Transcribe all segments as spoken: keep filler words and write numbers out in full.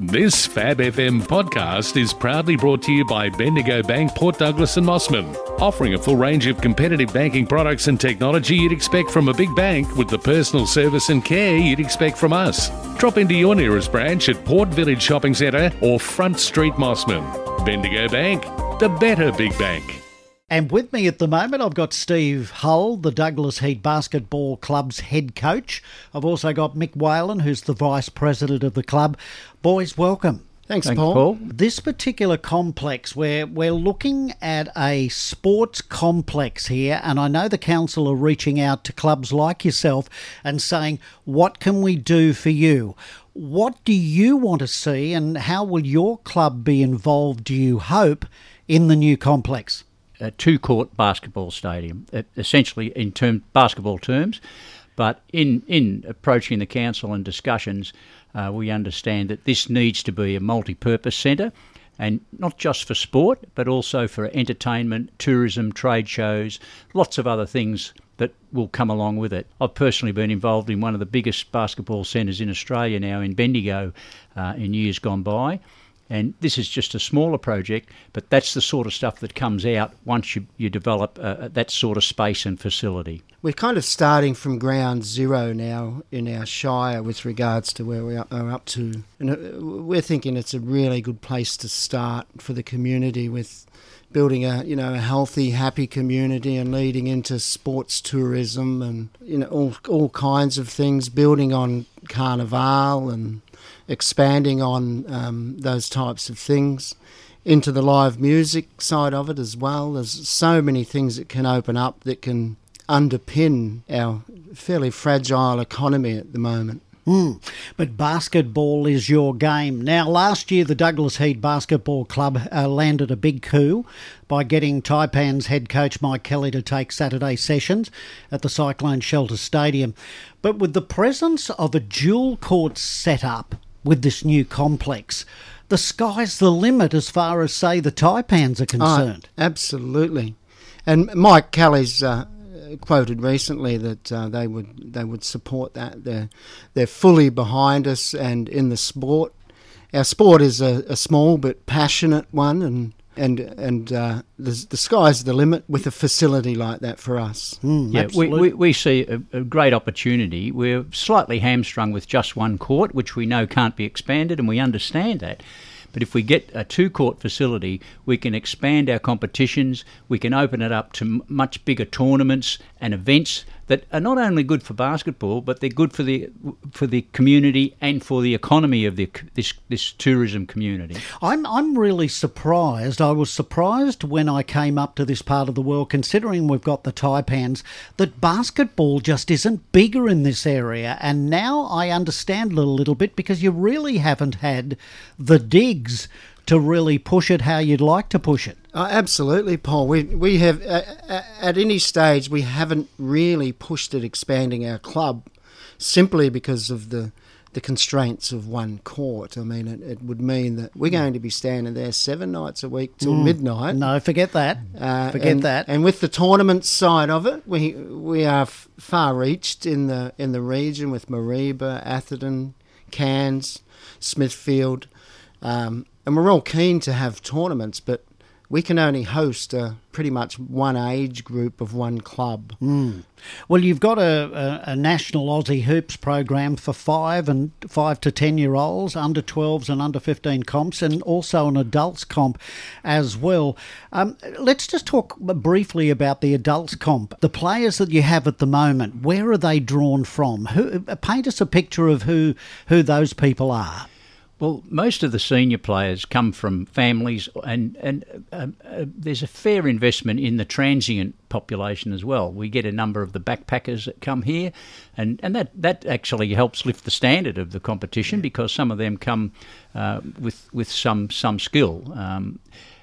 This Fab F M podcast is proudly brought to you by Bendigo Bank, Port Douglas and Mossman, offering a full range of competitive banking products and technology you'd expect from a big bank with the personal service and care you'd expect from us. Drop into your nearest branch at Port Village Shopping Centre or Front Street Mossman. Bendigo Bank, the better big bank. And with me at the moment, I've got Steve Hull, the Douglas Heath Basketball Club's head coach. I've also got Mick Whalen, who's the vice president of the club. Boys, welcome. Thanks, Thanks Paul. Paul. This particular complex, where we're looking at a sports complex here, and I know the council are reaching out to clubs like yourself and saying, what can we do for you? What do you want to see, and how will your club be involved, do you hope, in the new complex? A two-court basketball stadium, essentially in term, basketball terms. But in, in approaching the council and discussions, uh, we understand that this needs to be a multi-purpose centre, and not just for sport, but also for entertainment, tourism, trade shows, lots of other things that will come along with it. I've personally been involved in one of the biggest basketball centres in Australia now in Bendigo uh, in years gone by. And this is just a smaller project, but that's the sort of stuff that comes out once you, you develop uh, that sort of space and facility. We're kind of starting from ground zero now in our shire with regards to where we are up to. And we're thinking it's a really good place to start for the community, with building a, you know, a healthy, happy community and leading into sports tourism and, you know, all, all kinds of things, building on Carnival and expanding on um, those types of things into the live music side of it as well. There's so many things that can open up that can underpin our fairly fragile economy at the moment. Mm. But basketball is your game. Now, last year, the Douglas Heath Basketball Club uh, landed a big coup by getting Taipan's head coach Mike Kelly to take Saturday sessions at the Cyclone Shelter Stadium. But with the presence of a dual court setup with this new complex, the sky's the limit as far as, say, the Taipans are concerned. Oh, absolutely. And Mike Kelly's uh, quoted recently that uh, they would they would support that. They're, they're fully behind us and in the sport. Our sport is a, a small but passionate one, and and and uh, the, the sky's the limit with a facility like that for us. Mm, yeah, we, we, we see a, a great opportunity. We're slightly hamstrung with just one court, which we know can't be expanded, and we understand that. But if we get a two-court facility, we can expand our competitions, we can open it up to m- much bigger tournaments and events that are not only good for basketball, but they're good for the for the community and for the economy of the, this this tourism community. I'm I'm really surprised. I was surprised when I came up to this part of the world, considering we've got the Taipans, that basketball just isn't bigger in this area. And now I understand it a little bit, because you really haven't had the digs to really push it how you'd like to push it. Oh, absolutely, Paul. We we have uh, at any stage we haven't really pushed at expanding our club, simply because of the the constraints of one court. I mean, it, it would mean that we're going to be standing there seven nights a week till mm. midnight. No, forget that. Uh, forget and, that. And with the tournament side of it, we we are f- far reached in the in the region with Mareeba, Atherton, Cairns, Smithfield. Um, And we're all keen to have tournaments, but we can only host a, pretty much one age group of one club. Mm. Well, you've got a, a, a national Aussie Hoops program for five and five to ten year olds, under twelves and under fifteen comps, and also an adults comp as well. Um, let's just talk briefly about the adults comp. The players that you have at the moment, where are they drawn from? Who, paint us a picture of who who those people are. Well, most of the senior players come from families, and, and uh, uh, there's a fair investment in the transient population as well. We get a number of the backpackers that come here, and, and that, that actually helps lift the standard of the competition, because some of them come uh, with with some some skill. Um,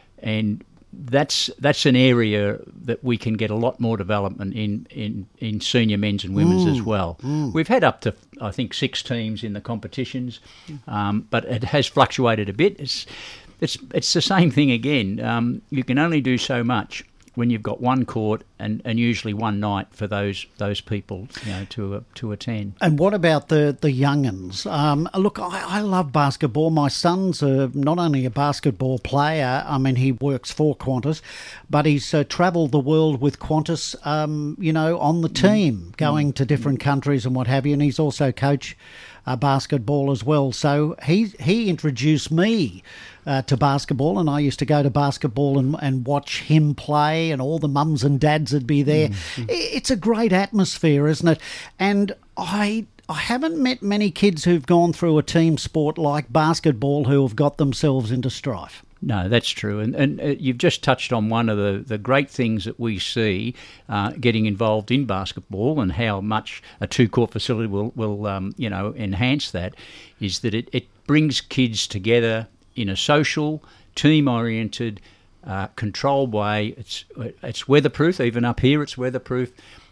and that's that's an area that we can get a lot more development in, in, in senior men's and women's mm, as well. Mm. We've had up to, I think, six teams in the competitions, um, but it has fluctuated a bit. It's it's it's the same thing again. Um, you can only do so much when you've got one court and, and usually one night for those those people, you know, to uh, to attend. And what about the the young'uns? Um, look, I, I love basketball. My son's a, not only a basketball player. I mean, he works for Qantas, but he's uh, travelled the world with Qantas. Um, you know, on the team, going mm. to different countries and what have you. And he's also coach uh, basketball as well. So he he introduced me Uh, to basketball, and I used to go to basketball and, and watch him play, and all the mums and dads would be there. Mm-hmm. It's a great atmosphere, isn't it? And I I haven't met many kids who've gone through a team sport like basketball who have got themselves into strife. No, that's true. And, and uh, you've just touched on one of the, the great things that we see uh, getting involved in basketball, and how much a two-court facility will, will um, you know, enhance that, is that it, it brings kids together in a social, team-oriented, uh, controlled way. It's it's weatherproof. Even up here, it's weatherproof,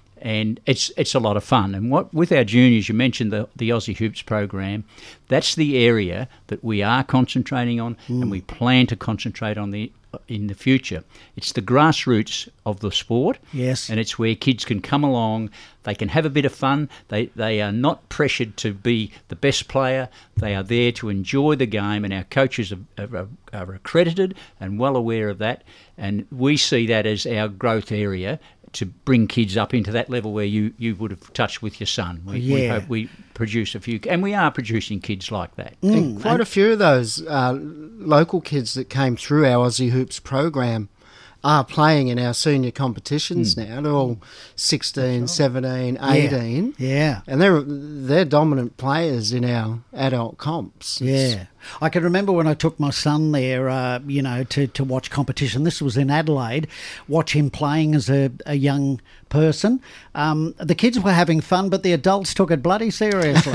and it's it's a lot of fun. And what with our juniors, you mentioned the the Aussie Hoops program. That's the area that we are concentrating on, mm. and we plan to concentrate on the in the future. It's the grassroots of the sport. Yes. And it's where kids can come along, they can have a bit of fun, they they are not pressured to be the best player, they are there to enjoy the game, and our coaches are, are, are accredited and well aware of that, and we see that as our growth area to bring kids up into that level where you, you would have touched with your son. We, yeah. we hope we produce a few, and we are producing kids like that. Mm, and quite and a few of those uh, local kids that came through our Aussie Hoops program are playing in our senior competitions mm. now. They're all sixteen, right. seventeen, eighteen. Yeah. yeah. And they're they're dominant players in our adult comps. Yeah. I can remember when I took my son there, uh, you know, to, to watch competition. This was in Adelaide. Watch him playing as a, a young person. Um, the kids were having fun, but the adults took it bloody seriously.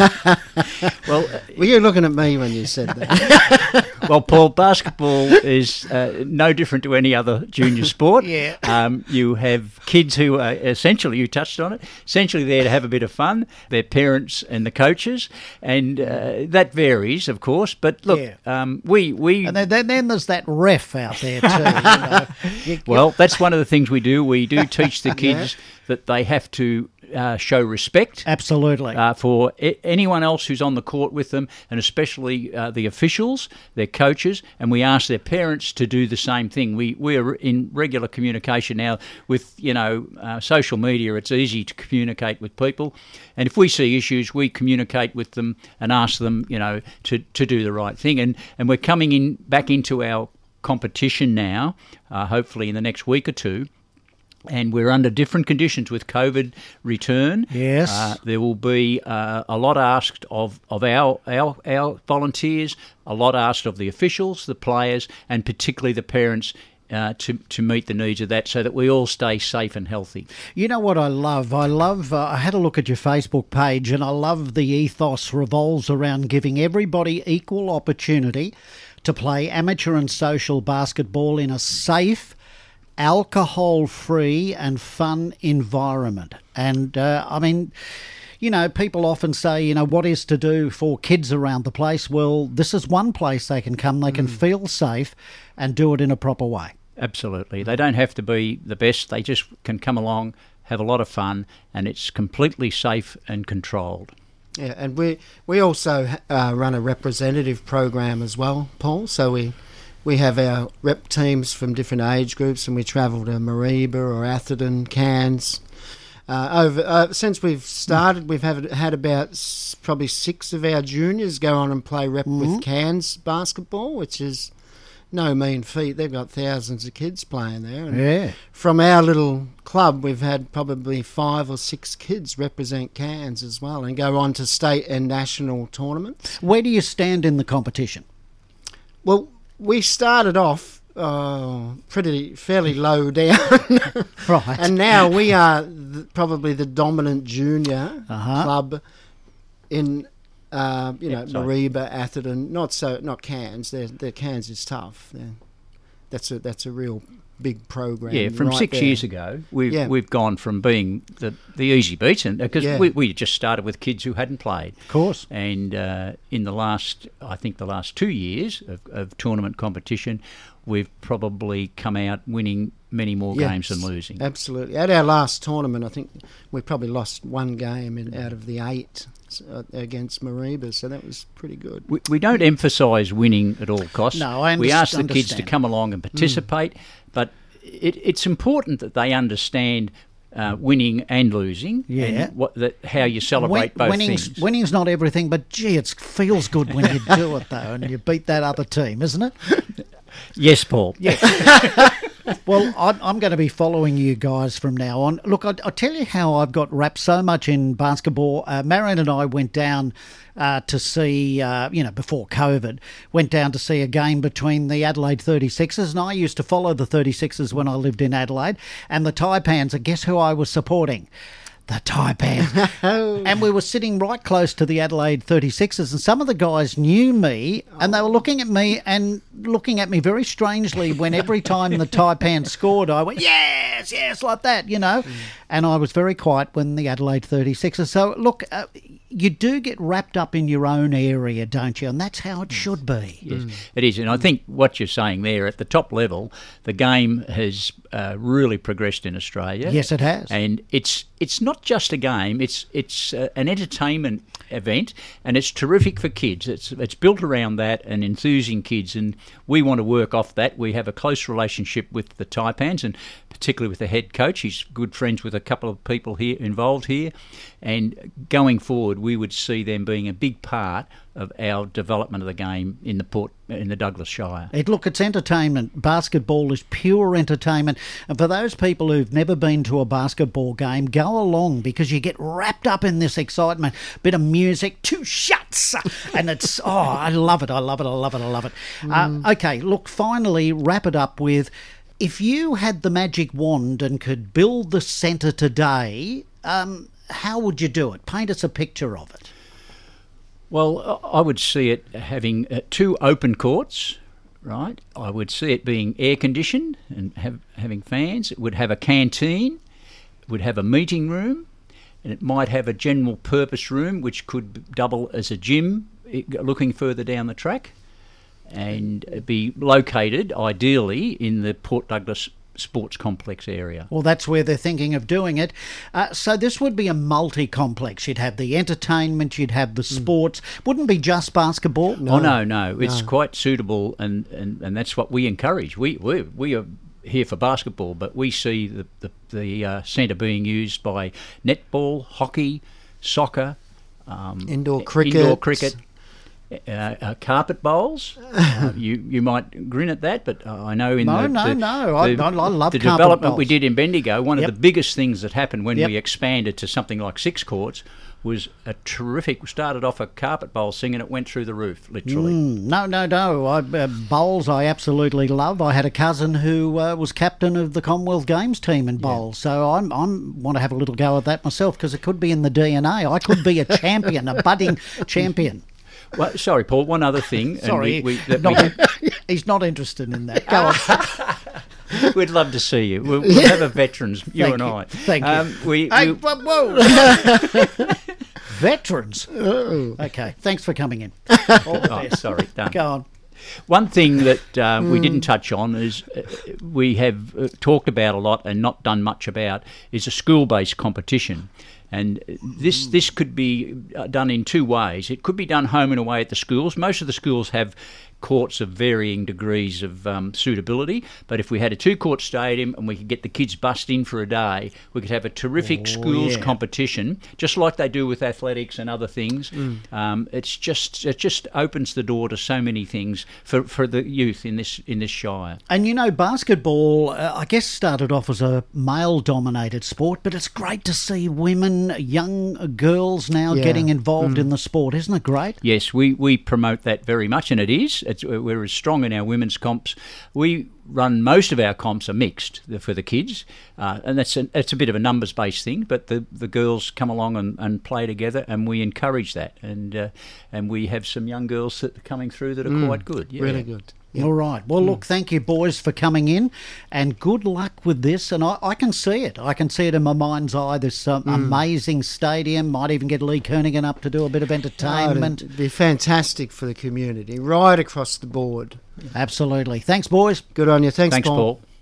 Well, uh, were you looking at me when you said that? Well, Paul, basketball is uh, no different to any other junior sport. Yeah. Um, you have kids who are essentially, you touched on it, essentially there to have a bit of fun, their parents and the coaches, and uh, that varies, of course, but look, yeah. um, we... we and then, then there's that ref out there too. you know. you, well, that's one of the things we do. We do teach the kids yeah. that they have to uh, show respect. Absolutely. Uh, for I- anyone else who's on the court with them, and especially uh, the officials, their coaches, and we ask their parents to do the same thing. We we are in regular communication now with, you know, uh, social media. It's easy to communicate with people, and if we see issues, we communicate with them and ask them, you know, to, to do the right thing. And and we're coming in back into our competition now, uh, hopefully in the next week or two. And we're under different conditions with COVID return. Yes. Uh, there will be uh, a lot asked of, of our, our our volunteers, a lot asked of the officials, the players, and particularly the parents uh, to, to meet the needs of that, so that we all stay safe and healthy. You know what I love? I love, uh, I had a look at your Facebook page, and I love the ethos revolves around giving everybody equal opportunity to play amateur and social basketball in a safe, alcohol-free and fun environment. And, uh, I mean, you know, people often say, you know, what is to do for kids around the place? Well, this is one place they can come, they can mm. feel safe and do it in a proper way. Absolutely. They don't have to be the best. They just can come along, have a lot of fun, and it's completely safe and controlled. Yeah, and we, we also uh, run a representative program as well, Paul, so we... We have our rep teams from different age groups, and we travel to Mareeba or Atherton, Cairns. Uh, over uh, since we've started, we've had, had about s- probably six of our juniors go on and play rep mm-hmm. with Cairns basketball, which is no mean feat. They've got thousands of kids playing there. And yeah. From our little club, we've had probably five or six kids represent Cairns as well and go on to state and national tournaments. Where do you stand in the competition? Well, we started off uh, pretty fairly low down, right? And now we are th- probably the dominant junior uh-huh. club in, uh, you know, yeah, Mareeba, Atherton. Not so, not Cairns. They're, they're Cairns is tough. They're, that's a that's a real big program. Yeah, from right six there. years ago, we've yeah. we've gone from being the the easy beats, and because yeah. we we just started with kids who hadn't played, of course, and uh, in the last, I think the last two years of, of tournament competition, we've probably come out winning many more Yes, games than losing. Absolutely. At our last tournament, I think we probably lost one game in, out of the eight uh, against Mareeba, so that was pretty good. We, we don't emphasise winning at all costs. No, I We ask the understand. kids to come along and participate, mm. but it, it's important that they understand uh, winning and losing, Yeah. and what that how you celebrate Win- both winning's, things. Winning's not everything, but gee, it feels good when you do it though, and you beat that other team, isn't it? Yes, Paul. Yeah. Well, I'm, I'm going to be following you guys from now on. Look, I, I'll tell you how I've got wrapped so much in basketball. Uh, Marion and I went down uh, to see, uh, you know, before COVID, went down to see a game between the Adelaide thirty-sixers, and I used to follow the thirty-sixers when I lived in Adelaide, and the Taipans, and guess who I was supporting? The Taipans. And we were sitting right close to the Adelaide thirty-sixers, and some of the guys knew me, and they were looking at me and looking at me very strangely when every time the Taipan scored, I went, yes, yes, like that, you know. Mm. And I was very quiet when the Adelaide thirty-sixers. So, look, uh, you do get wrapped up in your own area, don't you? And that's how it should be. Yes, mm. it is. And I think what you're saying there, at the top level, the game has uh, really progressed in Australia. Yes, it has. And it's it's not just a game, it's it's uh, an entertainment event, and it's terrific for kids. It's it's built around that and enthusing kids, and we want to work off that. We have a close relationship with the Taipans, and particularly with the head coach. He's good friends with a couple of people here involved here, and going forward we would see them being a big part of our development of the game in the Port in the Douglas Shire. It, look, it's entertainment. Basketball is pure entertainment. And for those people who've never been to a basketball game, go along, because you get wrapped up in this excitement. Bit of music, two shots. And it's, oh, I love it, I love it, I love it, I love it. Mm. Uh, okay, look, finally, wrap it up with, if you had the magic wand and could build the centre today, um, how would you do it? Paint us a picture of it. Well, I would see it having uh, two open courts, right? I would see it being air-conditioned and have, having fans. It would have a canteen. It would have a meeting room. And it might have a general purpose room, which could double as a gym looking further down the track, and be located, ideally, in the Port Douglas Sports Complex area. Well, that's where they're thinking of doing it. Uh, so this would be a multi-complex. You'd have the entertainment, you'd have the sports. Mm. Wouldn't be just basketball. No. Oh, no, no. It's no. quite suitable, and, and, and that's what we encourage. We we we are here for basketball, but we see the, the, the uh, centre being used by netball, hockey, soccer, um, indoor cricket. Indoor cricket. Uh, uh, carpet bowls. Uh, you you might grin at that, but uh, I know in no, the, no, the, no, the, I, I love the carpet development bowls. we did in Bendigo. One Yep. of the biggest things that happened when Yep. we expanded to something like six courts was a terrific. We started off a carpet bowl thing, and it went through the roof, literally. Mm, no, no, no. I, uh, bowls I absolutely love. I had a cousin who uh, was captain of the Commonwealth Games team in bowls, yeah. so I'm I'm want to have a little go at that myself, because it could be in the D N A. I could be a champion, a budding champion. Well, sorry, Paul, one other thing. Sorry, and we, we, that not, we, he's not interested in that. Go on. We'd love to see you. We'll, we'll have a veterans, you Thank and you. I. Thank um, you. We, hey, we, whoa. Veterans. Oh. Okay, thanks for coming in. All the oh, best. sorry, done. Go on. One thing that uh, mm. we didn't touch on is uh, we have uh, talked about a lot and not done much about is a school-based competition. And this this could be done in two ways. It could be done home and away at the schools. Most of the schools have courts of varying degrees of um, suitability, but if we had a two-court stadium and we could get the kids bussed in for a day, we could have a terrific oh, schools yeah. competition, just like they do with athletics and other things. Mm. Um, it's just it just opens the door to so many things for, for the youth in this in this shire. And you know, basketball, uh, I guess, started off as a male-dominated sport, but it's great to see women, young girls now yeah. getting involved mm. in the sport. Isn't it great? Yes, we, we promote that very much, and it is. It's, we're as strong in our women's comps. We run most of our comps are mixed for the kids, uh, and that's a, it's a bit of a numbers-based thing, but the, the girls come along and, and play together, and we encourage that. And uh, and we have some young girls that are coming through that are mm. quite good. Yeah. Really good. Yep. All right. Well, look, thank you, boys, for coming in, and good luck with this. And I, I can see it. I can see it in my mind's eye. This um, mm. amazing stadium. Might even get Lee Kernaghan up to do a bit of entertainment. Oh, it'd be fantastic for the community, right across the board. Absolutely. Thanks, boys. Good on you. Thanks, Thanks Paul. Paul.